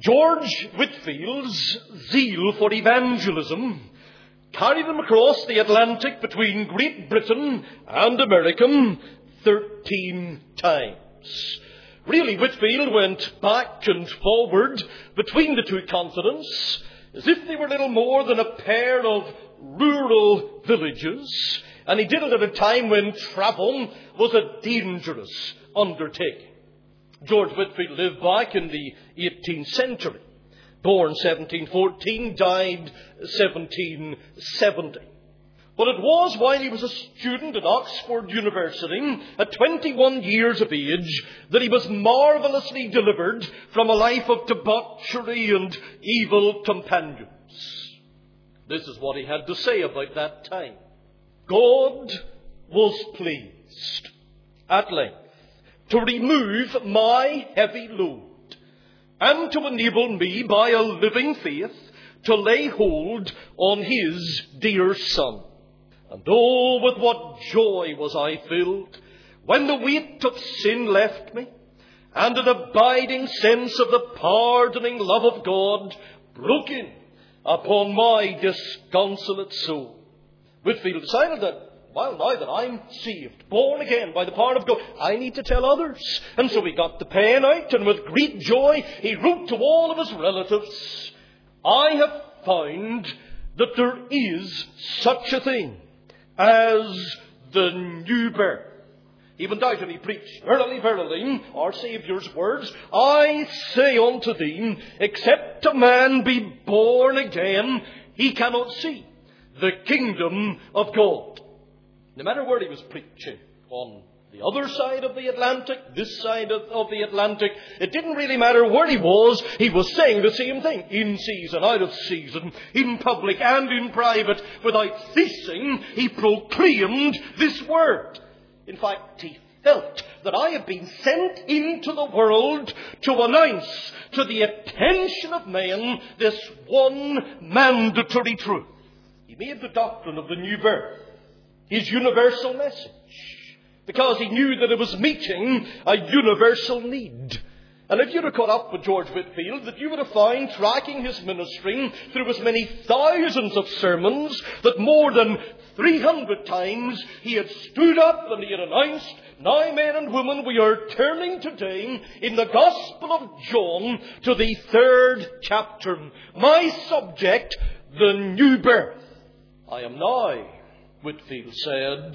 George Whitefield's zeal for evangelism carried him across the Atlantic between Great Britain and America 13 times. Really, Whitefield went back and forward between the two continents as if they were little more than a pair of rural villages, and he did it at a time when travel was a dangerous undertaking. George Whitefield lived back in the 18th century. Born 1714, died 1770. But it was while he was a student at Oxford University, at 21 years of age, that he was marvellously delivered from a life of debauchery and evil companions. This is what he had to say about that time. God was pleased, at length, to remove my heavy load, and to enable me by a living faith to lay hold on His dear Son. And oh, with what joy was I filled when the weight of sin left me, and an abiding sense of the pardoning love of God broke in upon my disconsolate soul. Whitefield decided that, well, now that I'm saved, born again by the power of God, I need to tell others. And so he got the pen out, and with great joy he wrote to all of his relatives, I have found that there is such a thing as the new birth. He went out and he preached, Verily, verily, our Saviour's words, I say unto thee, except a man be born again, he cannot see the kingdom of God. No matter where he was preaching, on the other side of the Atlantic, this side of the Atlantic, it didn't really matter where he was saying the same thing. In season, out of season, in public and in private, without ceasing, he proclaimed this word. In fact, he felt that I have been sent into the world to announce to the attention of men this one mandatory truth. He made the doctrine of the new birth his universal message, because he knew that it was meeting a universal need. And if you'd have caught up with George Whitefield, that you would have found, tracking his ministry through as many thousands of sermons, that more than 300 times he had stood up and he had announced, now men and women, we are turning today in the Gospel of John to the 3rd chapter. My subject, the new birth. I am now, Whitefield said,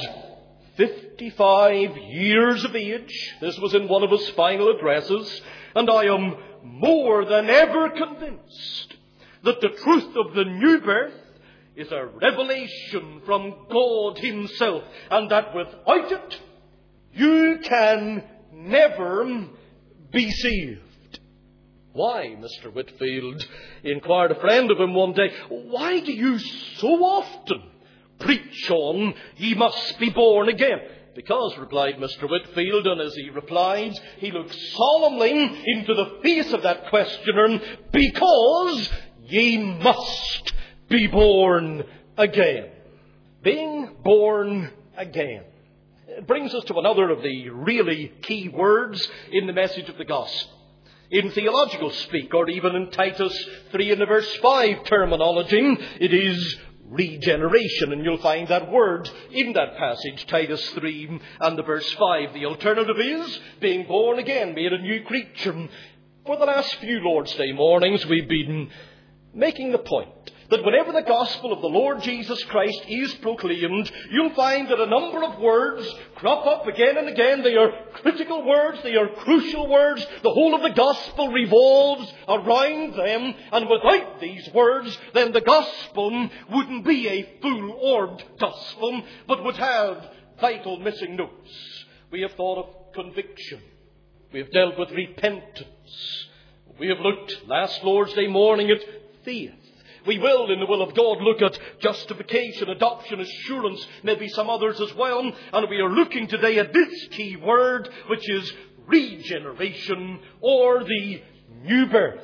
55 years of age. This was in one of his final addresses. And I am more than ever convinced that the truth of the new birth is a revelation from God Himself, and that without it, you can never be saved. Why, Mr. Whitefield, inquired a friend of him one day, why do you so often preach on, ye must be born again? Because, replied Mr. Whitefield, and as he replied, he looked solemnly into the face of that questioner, because ye must be born again. Being born again. It brings us to another of the really key words in the message of the gospel. In theological speak, or even in Titus 3 and verse 5 terminology, it is regeneration. And you'll find that word in that passage, Titus 3 and the verse 5. The alternative is being born again, made a new creature. For the last few Lord's Day mornings, we've been making the point that whenever the gospel of the Lord Jesus Christ is proclaimed, you'll find that a number of words crop up again and again. They are critical words. They are crucial words. The whole of the gospel revolves around them. And without these words, then the gospel wouldn't be a full-orbed gospel, but would have vital missing notes. We have thought of conviction. We have dealt with repentance. We have looked last Lord's Day morning at faith. We will, in the will of God, look at justification, adoption, assurance, maybe some others as well. And we are looking today at this key word, which is regeneration, or the new birth,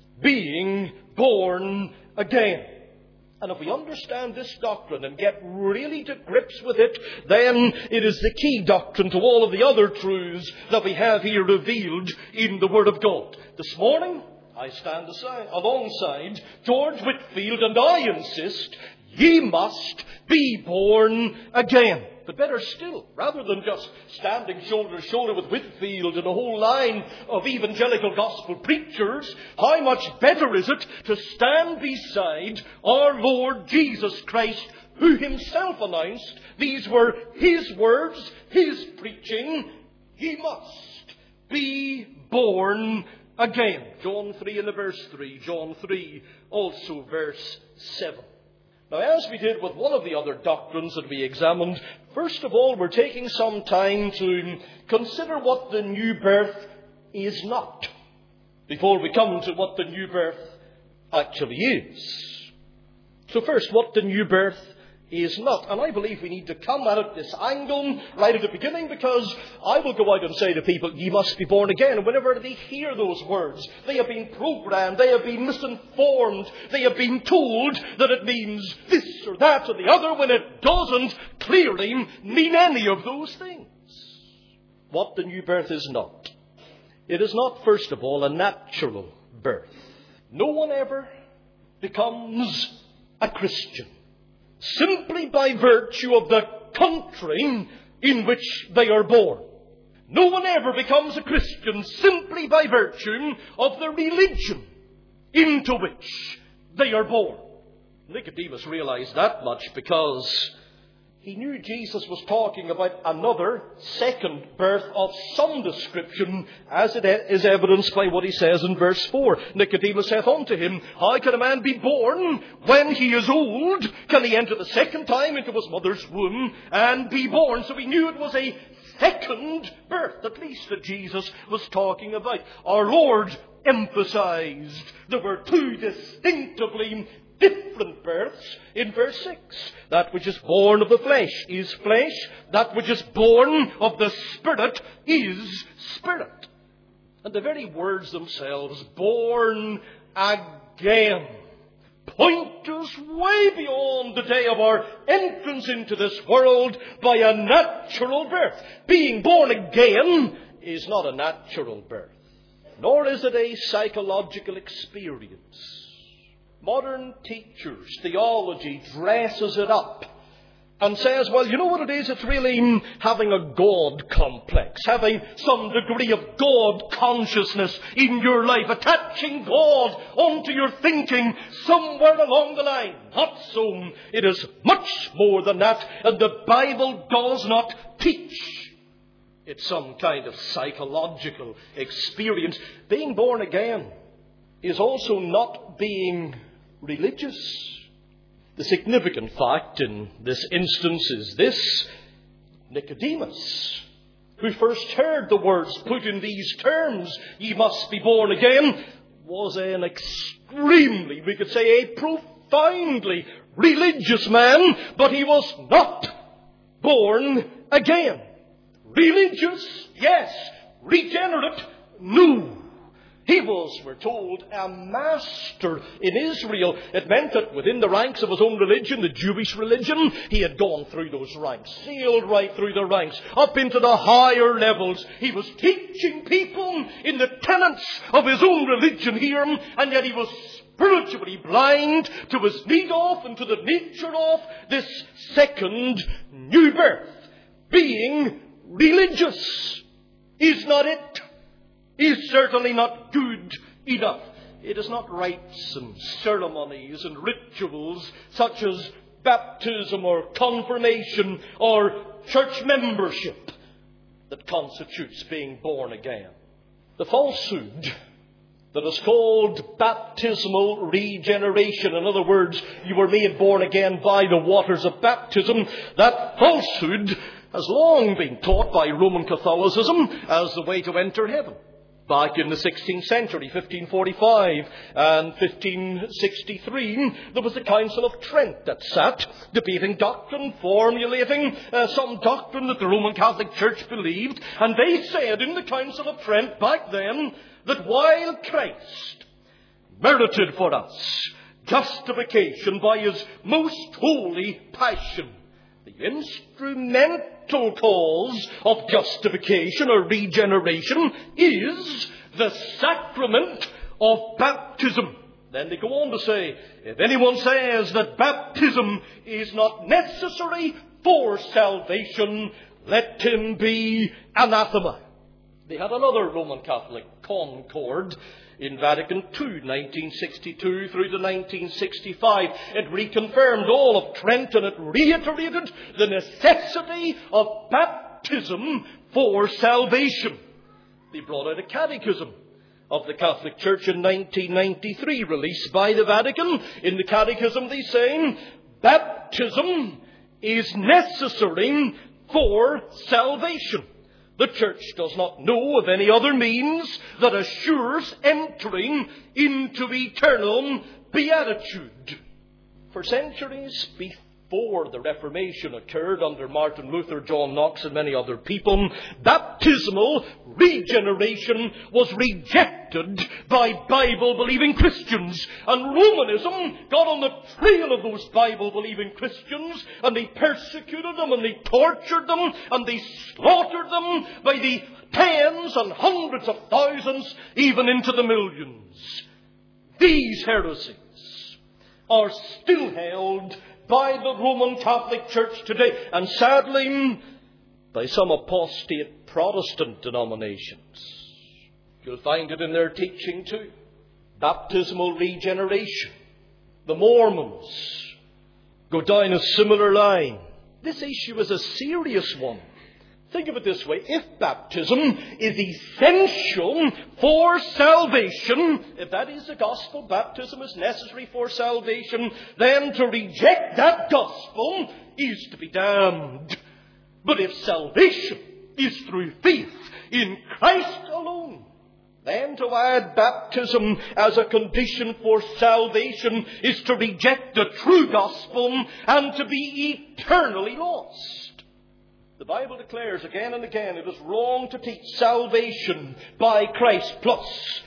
being born again. And if we understand this doctrine and get really to grips with it, then it is the key doctrine to all of the other truths that we have here revealed in the Word of God. This morning, I stand alongside George Whitefield, and I insist, ye must be born again. But better still, rather than just standing shoulder to shoulder with Whitefield and a whole line of evangelical gospel preachers, how much better is it to stand beside our Lord Jesus Christ, who himself announced, these were his words, his preaching, ye must be born again. John 3 and verse 3. John 3, also verse 7. Now, as we did with one of the other doctrines that we examined, first of all, we're taking some time to consider what the new birth is not, before we come to what the new birth actually is. So first, what the new birth is not. And I believe we need to come at this angle right at the beginning, because I will go out and say to people, ye must be born again. And whenever they hear those words, they have been programmed, they have been misinformed, they have been told that it means this or that or the other, when it doesn't clearly mean any of those things. What the new birth is not. It is not, first of all, a natural birth. No one ever becomes a Christian simply by virtue of the country in which they are born. No one ever becomes a Christian simply by virtue of the religion into which they are born. Nicodemus realized that much because he knew Jesus was talking about another second birth of some description, as it is evidenced by what he says in verse 4. Nicodemus saith unto him, how can a man be born when he is old? Can he enter the second time into his mother's womb and be born? So he knew it was a second birth, at least, that Jesus was talking about. Our Lord emphasized there were two distinctively different births in verse 6. That which is born of the flesh is flesh. That which is born of the Spirit is spirit. And the very words themselves, born again, point us way beyond the day of our entrance into this world by a natural birth. Being born again is not a natural birth, nor is it a psychological experience. Modern teachers, theology dresses it up and says, well, you know what it is? It's really having a God complex, having some degree of God consciousness in your life, attaching God onto your thinking somewhere along the line. Not so. It is much more than that, and the Bible does not teach it's some kind of psychological experience. Being born again is also not being religious. The significant fact in this instance is this: Nicodemus, who first heard the words put in these terms, ye must be born again, was an extremely, we could say, a profoundly religious man, but he was not born again. Religious, yes. Regenerate, no. He was, we're told, a master in Israel. It meant that within the ranks of his own religion, the Jewish religion, he had gone through those ranks, sailed right through the ranks, up into the higher levels. He was teaching people in the tenets of his own religion here, and yet he was spiritually blind to his need of and to the nature of this second new birth. Being religious is not it. Is certainly not good enough. It is not rites and ceremonies and rituals such as baptism or confirmation or church membership that constitutes being born again. The falsehood that is called baptismal regeneration, in other words, you were made born again by the waters of baptism, that falsehood has long been taught by Roman Catholicism as the way to enter heaven. Back in the 16th century, 1545 and 1563, there was the Council of Trent that sat debating doctrine, formulating some doctrine that the Roman Catholic Church believed. And they said in the Council of Trent back then that while Christ merited for us justification by his most holy passion, the instrumental cause of justification or regeneration is the sacrament of baptism. Then they go on to say, if anyone says that baptism is not necessary for salvation, let him be anathema. They had another Roman Catholic concord in Vatican II, 1962 through to 1965. It reconfirmed all of Trent, and it reiterated the necessity of baptism for salvation. They brought out a catechism of the Catholic Church in 1993, released by the Vatican. In the catechism they say, baptism is necessary for salvation. The Church does not know of any other means that assures entering into eternal beatitude. For centuries before the Reformation occurred under Martin Luther, John Knox and many other people, baptismal regeneration was rejected by Bible-believing Christians. And Romanism got on the trail of those Bible-believing Christians, and they persecuted them, and they tortured them, and they slaughtered them by the tens and hundreds of thousands, even into the millions. These heresies are still held by the Roman Catholic Church today, and sadly, by some apostate Protestant denominations. You'll find it in their teaching too. Baptismal regeneration. The Mormons go down a similar line. This issue is a serious one. Think of it this way. If baptism is essential for salvation, if that is the gospel, baptism is necessary for salvation, then to reject that gospel is to be damned. But if salvation is through faith in Christ alone, then to add baptism as a condition for salvation is to reject the true gospel and to be eternally lost. The Bible declares again and again it is wrong to teach salvation by Christ plus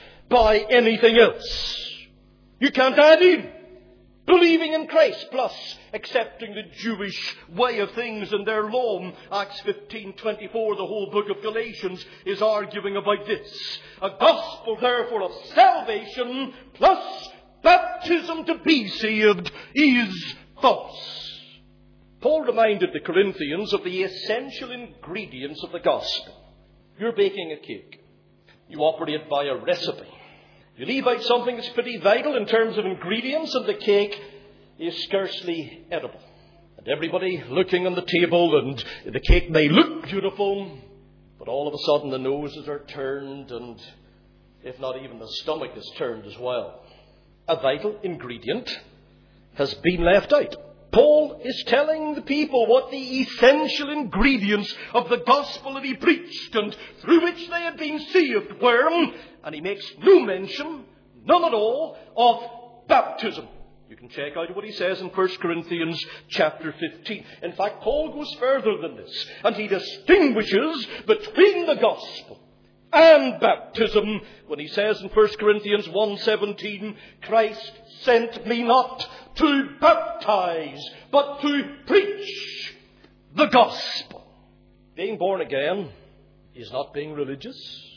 by anything else. You can't add in believing in Christ plus accepting the Jewish way of things and their law. Acts 15:24, the whole book of Galatians is arguing about this. A gospel, therefore, of salvation plus baptism to be saved is false. Paul reminded the Corinthians of the essential ingredients of the gospel. You're baking a cake. You operate by a recipe. You leave out something that's pretty vital in terms of ingredients, and the cake is scarcely edible. And everybody looking on the table, and the cake may look beautiful, but all of a sudden the noses are turned, and if not even the stomach is turned as well. A vital ingredient has been left out. Paul is telling the people what the essential ingredients of the gospel that he preached and through which they had been saved were, and he makes no mention, none at all, of baptism. You can check out what he says in 1 Corinthians chapter 15. In fact, Paul goes further than this, and he distinguishes between the gospel and baptism when he says in 1 Corinthians 1:17, Christ sent me not to baptize, but to preach the gospel. Being born again is not being religious.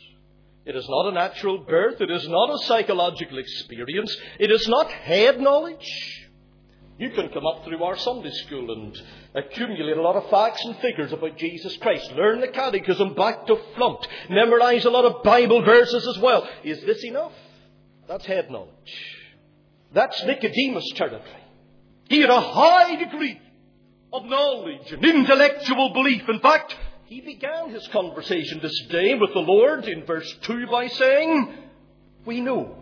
It is not a natural birth. It is not a psychological experience. It is not head knowledge. You can come up through our Sunday school and accumulate a lot of facts and figures about Jesus Christ. Learn the catechism back to front. Memorize a lot of Bible verses as well. Is this enough? That's head knowledge. That's Nicodemus' territory. He had a high degree of knowledge and intellectual belief. In fact, he began his conversation this day with the Lord in verse 2 by saying, We knew.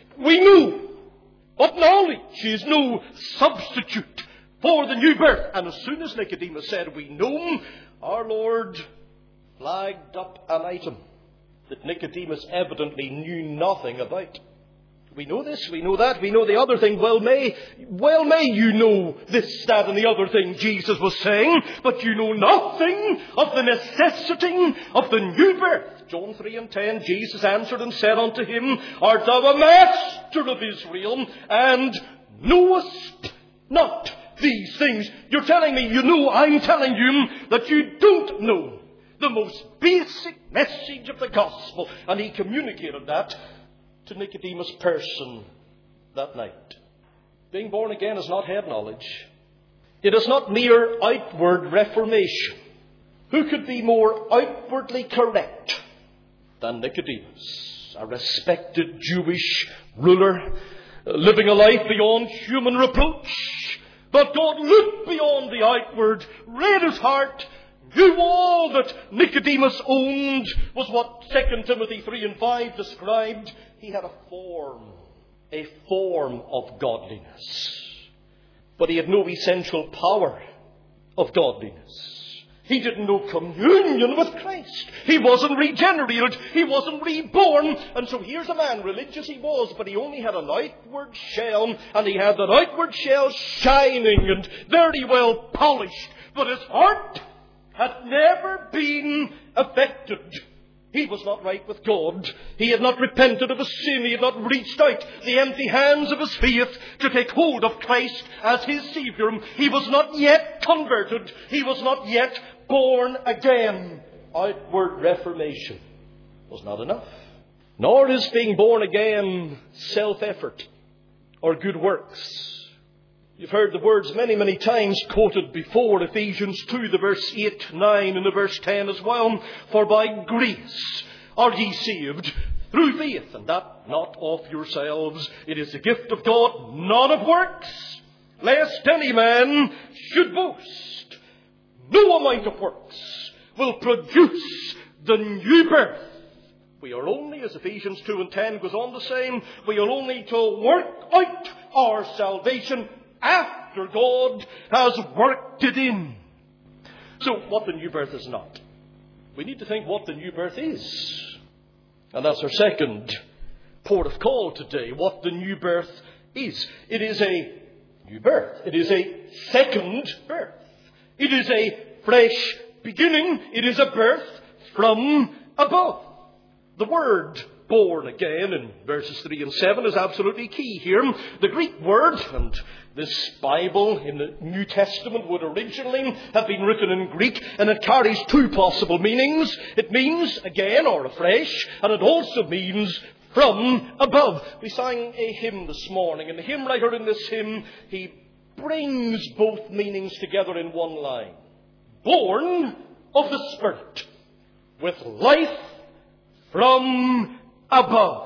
But knowledge is no substitute for the new birth. And as soon as Nicodemus said, we know, our Lord flagged up an item that Nicodemus evidently knew nothing about. We know this, we know that, we know the other thing. Well may you know this, that, and the other thing Jesus was saying, but you know nothing of the necessity of the new birth. John 3:10, Jesus answered and said unto him, Art thou a master of Israel, and knowest not these things? You're telling me you know. I'm telling you that you don't know the most basic message of the gospel. And he communicated that to Nicodemus' person that night. Being born again is not head knowledge. It is not mere outward reformation. Who could be more outwardly correct than Nicodemus, a respected Jewish ruler, living a life beyond human reproach? But God looked beyond the outward, read his heart, knew all that Nicodemus owned was what 2 Timothy 3 and 5 described. He had a form of godliness. But he had no essential power of godliness. He didn't know communion with Christ. He wasn't regenerated. He wasn't reborn. And so here's a man, religious he was, but he only had an outward shell, and he had that outward shell shining and very well polished. But his heart had never been affected. He was not right with God. He had not repented of his sin. He had not reached out the empty hands of his faith to take hold of Christ as his Saviour. He was not yet converted. He was not yet born again. Outward reformation was not enough. Nor is being born again self-effort or good works. You've heard the words many, many times quoted before, Ephesians 2, the verse 8, 9 and the verse 10 as well. For by grace are ye saved through faith, and that not of yourselves. It is the gift of God, not of works, lest any man should boast. No amount of works will produce the new birth. We are only, as Ephesians 2 and 10 goes on to say, we are only to work out our salvation after God has worked it in. So what the new birth is not. We need to think what the new birth is. And that's our second port of call today. What the new birth is. It is a new birth. It is a second birth. It is a fresh beginning. It is a birth from above. The word born again in verses 3 and 7 is absolutely key here. The Greek word, and this Bible in the New Testament would originally have been written in Greek, and it carries two possible meanings. It means again or afresh, and it also means from above. We sang a hymn this morning, and the hymn writer in this hymn, he brings both meanings together in one line. Born of the Spirit, with life from above.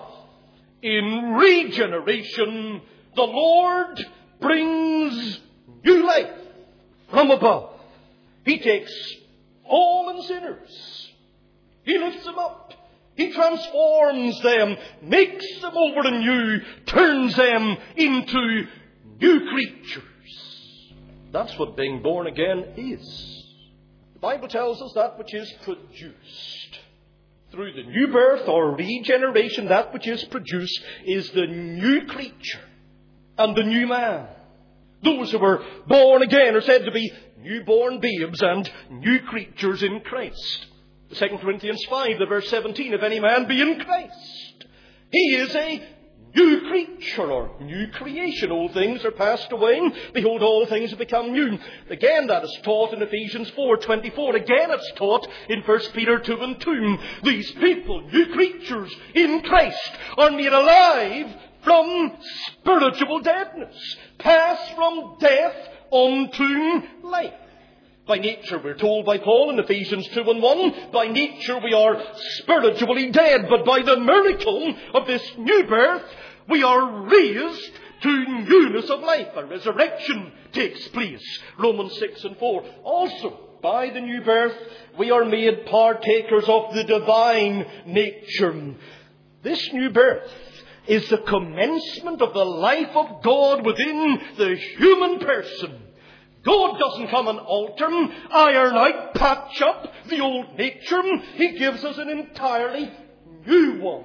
In regeneration, the Lord brings new life from above. He takes fallen sinners. He lifts them up. He transforms them, makes them over anew, turns them into new creatures. That's what being born again is. The Bible tells us that which is produced through the new birth or regeneration, that which is produced is the new creature and the new man. Those who were born again are said to be newborn babes and new creatures in Christ. 2 Corinthians 5, the verse 17, if any man be in Christ, he is a new creature or new creation. Old things are passed away. Behold, all things have become new. Again, that is taught in Ephesians 4:24. Again, it's taught in 1 Peter 2 and 2. These people, new creatures in Christ, are made alive from spiritual deadness. Pass from death unto life. By nature, we're told by Paul in Ephesians 2 and 1, by nature we are spiritually dead, but by the miracle of this new birth, we are raised to newness of life. A resurrection takes place. Romans 6 and 4. Also, by the new birth, we are made partakers of the divine nature. This new birth is the commencement of the life of God within the human person. God doesn't come and alter, iron out, patch up the old nature. He gives us an entirely new one.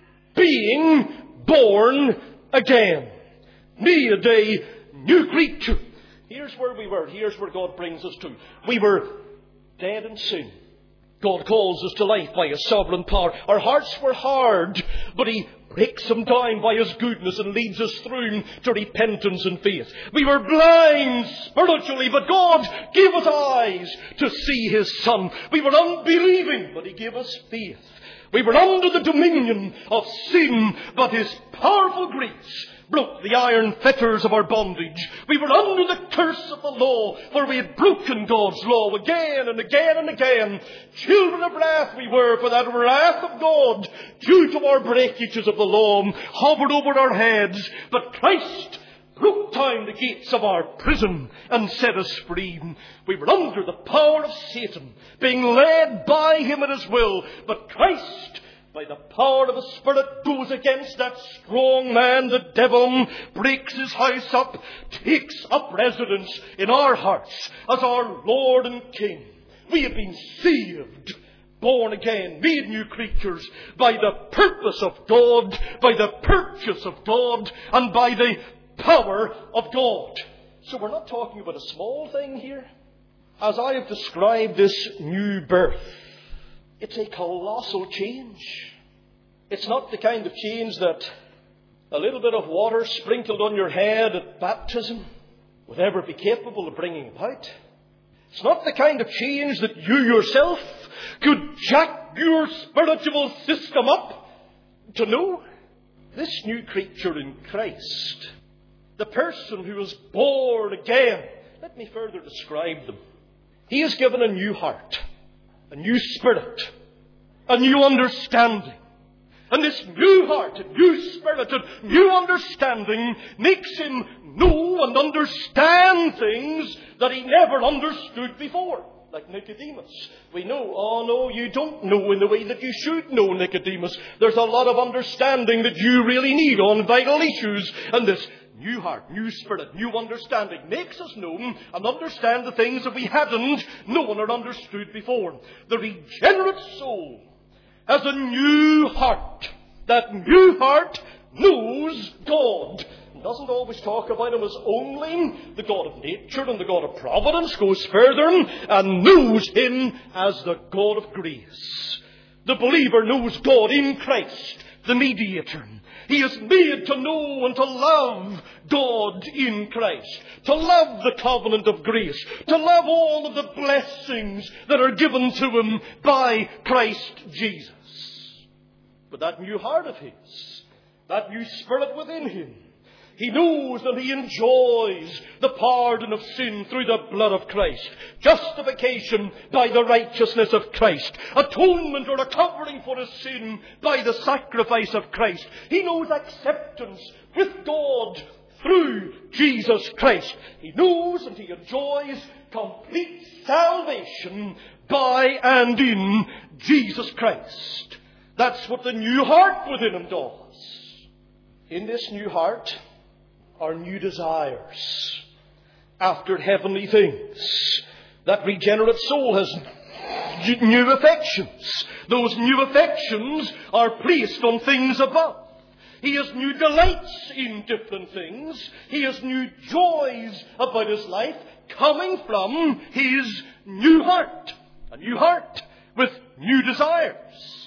Being born again. Made a new creature. Here's where we were. Here's where God brings us to. We were dead in sin. God calls us to life by His sovereign power. Our hearts were hard, but He breaks them down by His goodness and leads us through to repentance and faith. We were blind spiritually, but God gave us eyes to see His Son. We were unbelieving, but He gave us faith. We were under the dominion of sin, but His powerful grace broke the iron fetters of our bondage. We were under the curse of the law, for we had broken God's law again and again and again. Children of wrath we were, for that wrath of God, due to our breakages of the law, hovered over our heads. But Christ broke down the gates of our prison and set us free. We were under the power of Satan, being led by him at his will. But Christ, by the power of the Spirit, goes against that strong man, the devil, breaks his house up, takes up residence in our hearts as our Lord and King. We have been saved, born again, made new creatures by the purpose of God, by the purchase of God, and by the power of God. So we're not talking about a small thing here. As I have described this new birth, it's a colossal change. It's not the kind of change that a little bit of water sprinkled on your head at baptism would ever be capable of bringing about. It's not the kind of change that you yourself could jack your spiritual system up to know. This new creature in Christ, the person who is born again, let me further describe them. He is given a new heart, a new spirit, a new understanding. And this new heart, and new spirit, and new understanding makes him know and understand things that he never understood before. Like Nicodemus. We know, oh no, you don't know in the way that you should know, Nicodemus. There's a lot of understanding that you really need on vital issues. And this new heart, new spirit, new understanding makes us know and understand the things that we hadn't known or understood before. The regenerate soul has a new heart. That new heart knows God. It doesn't always talk about him as only the God of nature and the God of providence. Goes further and knows him as the God of grace. The believer knows God in Christ, the mediator. He is made to know and to love God in Christ. To love the covenant of grace. To love all of the blessings that are given to him by Christ Jesus. But that new heart of his, that new spirit within him, he knows and he enjoys the pardon of sin through the blood of Christ. Justification by the righteousness of Christ. Atonement or a covering for his sin by the sacrifice of Christ. He knows acceptance with God through Jesus Christ. He knows and he enjoys complete salvation by and in Jesus Christ. That's what the new heart within him does. In this new heart are new desires after heavenly things. That regenerate soul has new affections. Those new affections are placed on things above. He has new delights in different things. He has new joys about his life coming from his new heart. A new heart with new desires.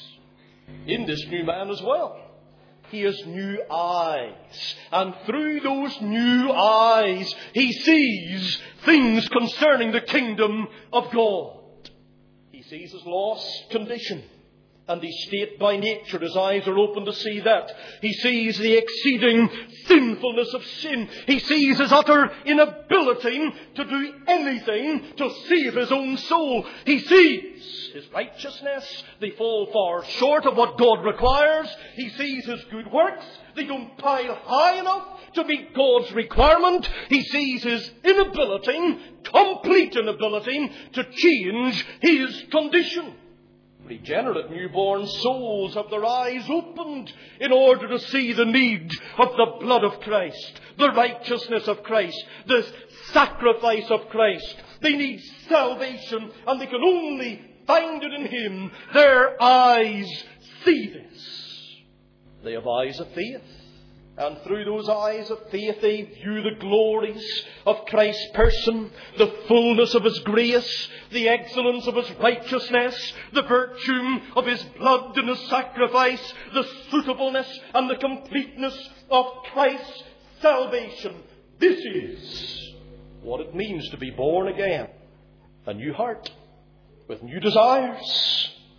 In this new man as well, he has new eyes. And through those new eyes, he sees things concerning the kingdom of God. He sees his lost condition and his state by nature. His eyes are open to see that. He sees the exceeding sinfulness of sin. He sees his utter inability to do anything to save his own soul. He sees his righteousness. They fall far short of what God requires. He sees his good works. They don't pile high enough to meet God's requirement. He sees his inability, complete inability, to change his condition. Regenerate newborn souls have their eyes opened in order to see the need of the blood of Christ, the righteousness of Christ, the sacrifice of Christ. They need salvation, and they can only find it in Him. Their eyes see this. They have eyes of faith. And through those eyes of faith, they view the glories of Christ's person, the fullness of His grace, the excellence of His righteousness, the virtue of His blood and His sacrifice, the suitableness and the completeness of Christ's salvation. This is what it means to be born again. A new heart with new desires.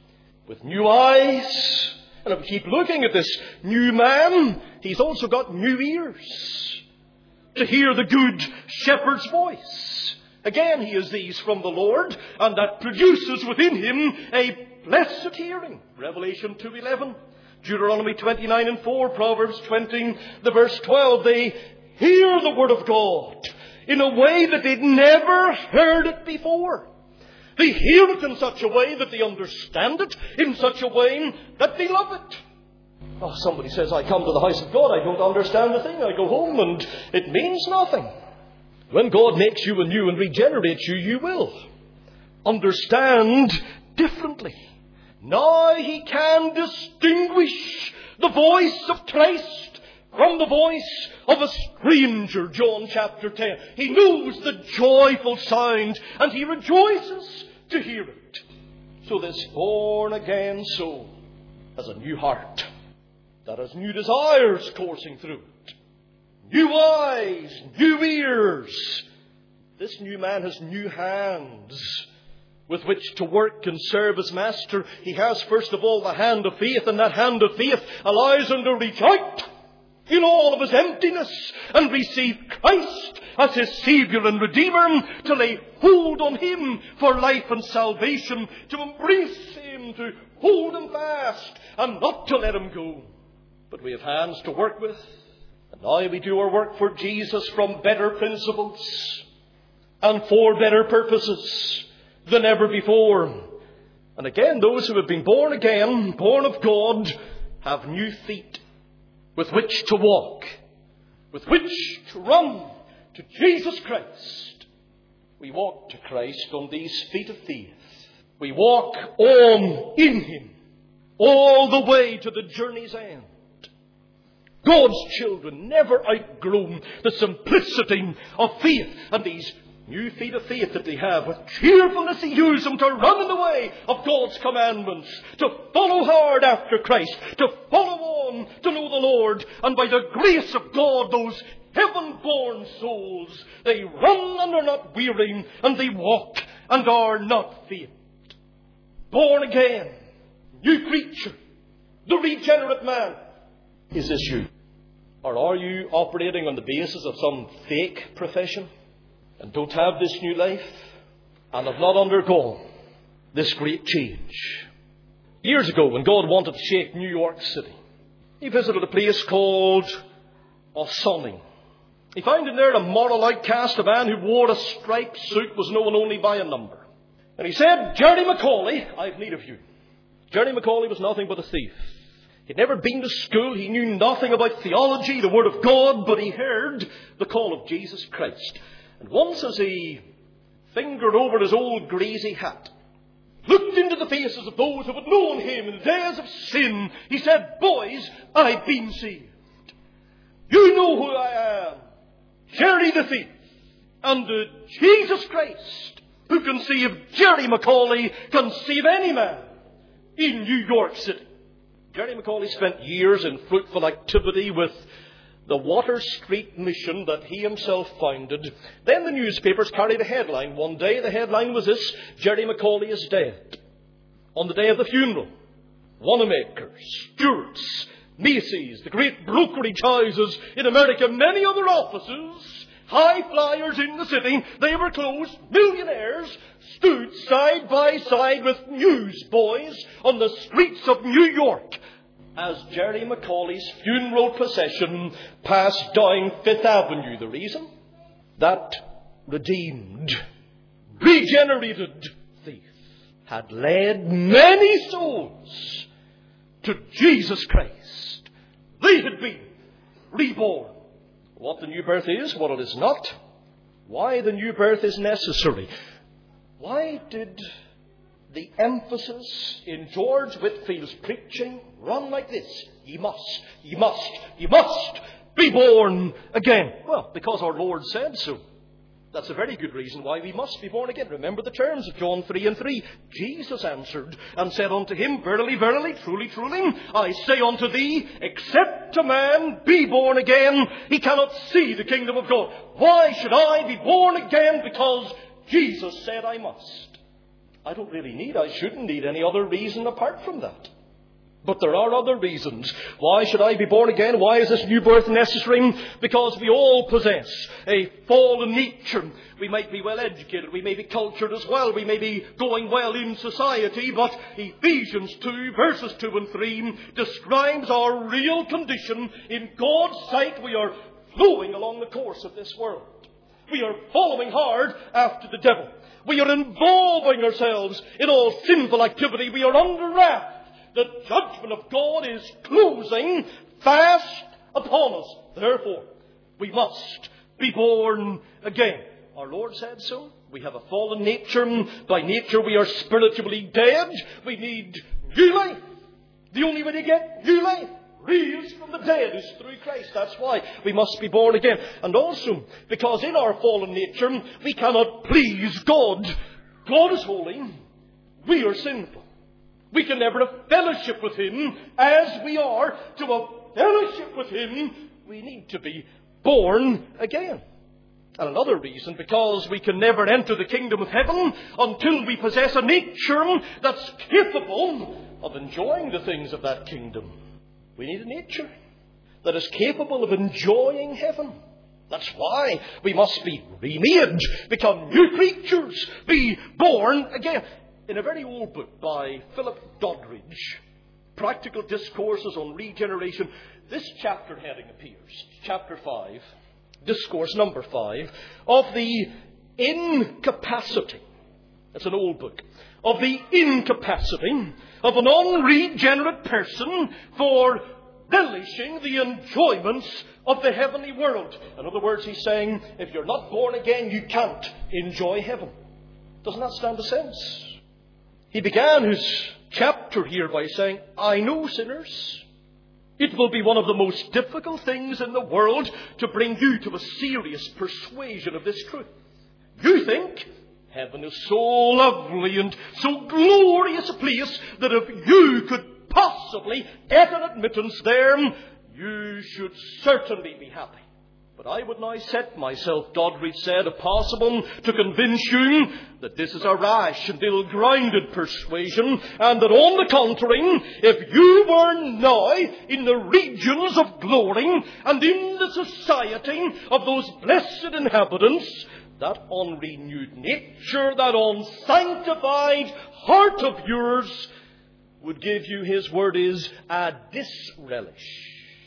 with new eyes. And if we keep looking at this new man, he's also got new ears to hear the good shepherd's voice. Again, he has these from the Lord, and that produces within him a blessed hearing. Revelation 2:11, Deuteronomy 29:4, Proverbs 20, the verse 12. They hear the word of God in a way that they'd never heard it before. They hear it in such a way that they understand it, in such a way that they love it. Oh, somebody says, I come to the house of God, I don't understand a thing. I go home and it means nothing. When God makes you anew and regenerates you, you will understand differently. Now he can distinguish the voice of Christ from the voice of a stranger, John chapter 10. He knows the joyful sound and he rejoices to hear it. So this born-again soul has a new heart that has new desires coursing through it. New eyes, new ears. This new man has new hands with which to work and serve his master. He has, first of all, the hand of faith, and that hand of faith allows him to reach out in all of his emptiness and receive Christ as his Saviour and Redeemer, to lay hold on him for life and salvation, to embrace him, to hold him fast and not to let him go. But we have hands to work with, and now we do our work for Jesus from better principles and for better purposes than ever before. And again, those who have been born again, born of God, have new feet with which to walk, with which to run to Jesus Christ. We walk to Christ on these feet of faith. We walk on in him all the way to the journey's end. God's children never outgrown the simplicity of faith, and these new feet of faith that they have, with cheerfulness they use them to run in the way of God's commandments, to follow hard after Christ, to follow on to know the Lord. And by the grace of God, those heaven-born souls, they run and are not weary, and they walk and are not faint. Born again, new creature, the regenerate man. Is this you? Or are you operating on the basis of some fake profession and don't have this new life and have not undergone this great change? Years ago, when God wanted to shake New York City, he visited a place called Ossonning. He found in there a moral outcast, a man who wore a striped suit, was known only by a number. And he said, Jerry Macaulay, I have need of you. Jerry Macaulay was nothing but a thief. He'd never been to school. He knew nothing about theology, the Word of God, but he heard the call of Jesus Christ. And once, as he fingered over his old greasy hat, looked into the faces of those who had known him in the days of sin, he said, boys, I've been saved. You know who I am. Jerry the thief. And Jesus Christ, who can save Jerry Macaulay, can save any man in New York City. Jerry Macaulay spent years in fruitful activity with the Water Street Mission that he himself founded. Then the newspapers carried a headline one day. The headline was this: Jerry Macaulay is dead. On the day of the funeral, Wanamaker's, Stewart's, Macy's, the great brokerage houses in America, many other offices, high flyers in the city, they were closed. Millionaires stood side by side with newsboys on the streets of New York as Jerry Macaulay's funeral procession passed down Fifth Avenue. The reason? That redeemed, regenerated thief had led many souls to Jesus Christ. They had been reborn. What the new birth is, what it is not, why the new birth is necessary. Why did the emphasis in George Whitfield's preaching run like this? Ye must be born again. Well, because our Lord said so. That's a very good reason why we must be born again. Remember the terms of John 3:3. Jesus answered and said unto him, Verily, verily, truly, truly, I say unto thee, except a man be born again, he cannot see the kingdom of God. Why should I be born again? Because Jesus said I must. I shouldn't need any other reason apart from that. But there are other reasons. Why should I be born again? Why is this new birth necessary? Because we all possess a fallen nature. We might be well educated. We may be cultured as well. We may be going well in society. But Ephesians 2 verses 2 and 3 describes our real condition. In God's sight, we are flowing along the course of this world. We are following hard after the devil. We are involving ourselves in all sinful activity. We are under wrath. The judgment of God is closing fast upon us. Therefore, we must be born again. Our Lord said so. We have a fallen nature. By nature, we are spiritually dead. We need new life. The only way to get new life, raised from the dead, is through Christ. That's why we must be born again. And also, because in our fallen nature, we cannot please God. God is holy. We are sinful. We can never have fellowship with Him as we are. To have fellowship with Him, we need to be born again. And another reason, because we can never enter the kingdom of heaven until we possess a nature that's capable of enjoying the things of that kingdom. We need a nature that is capable of enjoying heaven. That's why we must be remade, become new creatures, be born again. In a very old book by Philip Doddridge, Practical Discourses on Regeneration, this chapter heading appears. Chapter 5, discourse number 5, of the incapacity. It's an old book. Of the incapacity of an unregenerate person for relishing the enjoyments of the heavenly world. In other words, he's saying, if you're not born again, you can't enjoy heaven. Doesn't that stand a sense? He began his chapter here by saying, I know, sinners, it will be one of the most difficult things in the world to bring you to a serious persuasion of this truth. You think heaven is so lovely and so glorious a place that if you could possibly get an admittance there, you should certainly be happy. But I would now set myself, Doddridge said, if possible, to convince you that this is a rash and ill-grounded persuasion, and that on the contrary, if you were now in the regions of glory and in the society of those blessed inhabitants, that unrenewed nature, that unsanctified heart of yours would give you, his word is, a disrelish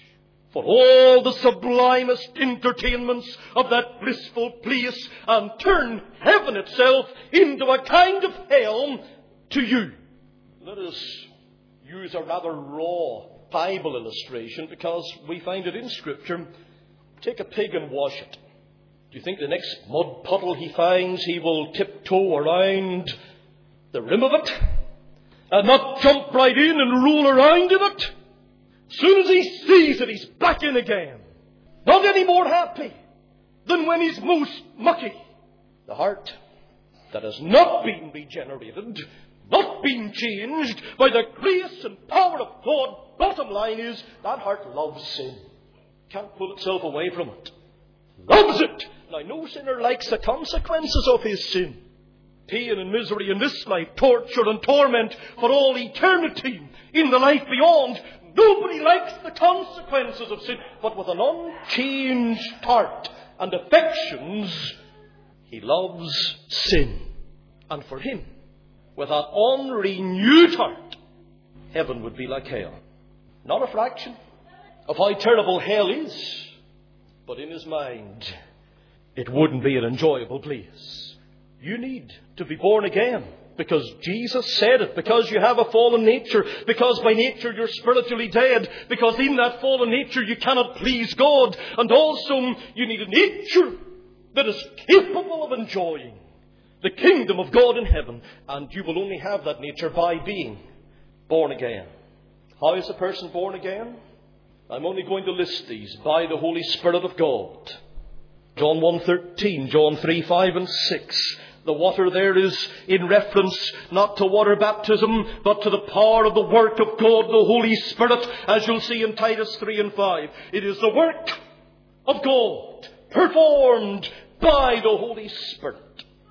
for all the sublimest entertainments of that blissful place, and turn heaven itself into a kind of hell to you. Let us use a rather raw Bible illustration because we find it in Scripture. Take a pig and wash it. Do you think the next mud puddle he finds, he will tiptoe around the rim of it and not jump right in and roll around in it? As soon as he sees it, he's back in again. Not any more happy than when he's most mucky. The heart that has not been regenerated, not been changed by the grace and power of God, bottom line is, that heart loves sin. Can't pull itself away from it. Loves it. Now, no sinner likes the consequences of his sin. Pain and misery in this life, torture and torment for all eternity in the life beyond. Nobody likes the consequences of sin, but with an unchanged heart and affections, he loves sin. And for him, with that unrenewed heart, heaven would be like hell. Not a fraction of how terrible hell is, but in his mind, it wouldn't be an enjoyable place. You need to be born again. Because Jesus said it, because you have a fallen nature, because by nature you're spiritually dead, because in that fallen nature you cannot please God, and also you need a nature that is capable of enjoying the kingdom of God in heaven, and you will only have that nature by being born again. How is a person born again? I'm only going to list these. By the Holy Spirit of God. John 1:13, John 3:5 and 6. The water there is in reference not to water baptism, but to the power of the work of God, the Holy Spirit, as you'll see in Titus 3 and 5. It is the work of God performed by the Holy Spirit.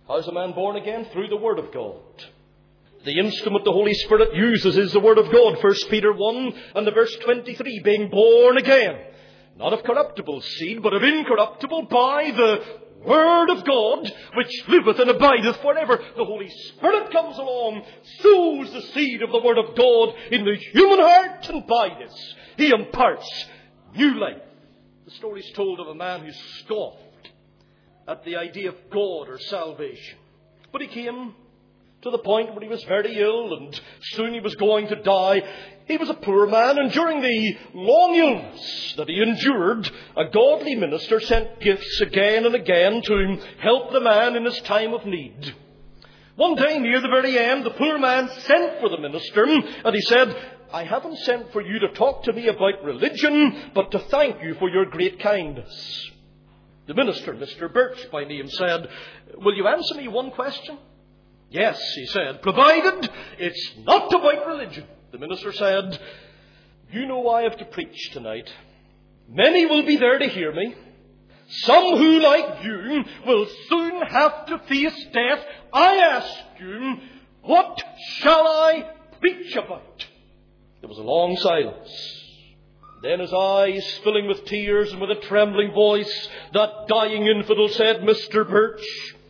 How is a man born again? Through the Word of God. The instrument the Holy Spirit uses is the Word of God. 1 Peter 1 and the verse 23, being born again, not of corruptible seed, but of incorruptible, by the Word of God, which liveth and abideth forever. The Holy Spirit comes along, sows the seed of the Word of God in the human heart, and by this He imparts new life. The story is told of a man who scoffed at the idea of God or salvation. But he came to the point where he was very ill, and soon he was going to die. He was a poor man, and during the long illness that he endured, a godly minister sent gifts again and again to help the man in his time of need. One day, near the very end, the poor man sent for the minister, and he said, I haven't sent for you to talk to me about religion, but to thank you for your great kindness. The minister, Mr. Birch by name, said, will you answer me one question? Yes, he said, provided it's not about religion. The minister said, you know I have to preach tonight. Many will be there to hear me. Some who, like you, will soon have to face death. I ask you, what shall I preach about? There was a long silence. Then his eyes filling with tears and with a trembling voice, that dying infidel said, Mr. Birch,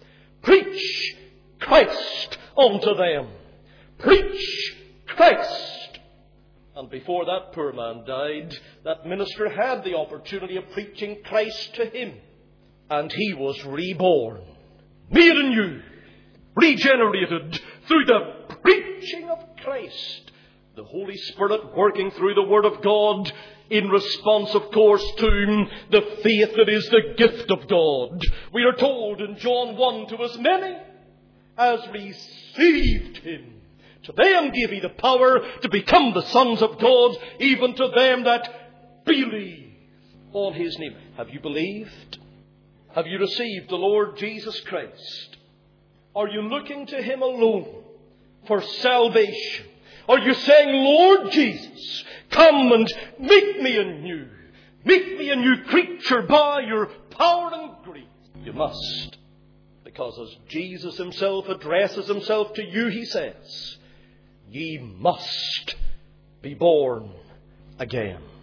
preach Christ unto them. Preach Christ. And before that poor man died, that minister had the opportunity of preaching Christ to him. And he was reborn, made anew, regenerated through the preaching of Christ. The Holy Spirit working through the Word of God in response, of course, to the faith that is the gift of God. We are told in John 1, to as many as received Him, to them gave He the power to become the sons of God, even to them that believe on His name. Have you believed? Have you received the Lord Jesus Christ? Are you looking to Him alone for salvation? Are you saying, Lord Jesus, come and make me anew. Make me a new creature by your power and grace. You must. Because as Jesus Himself addresses Himself to you, He says, ye must be born again.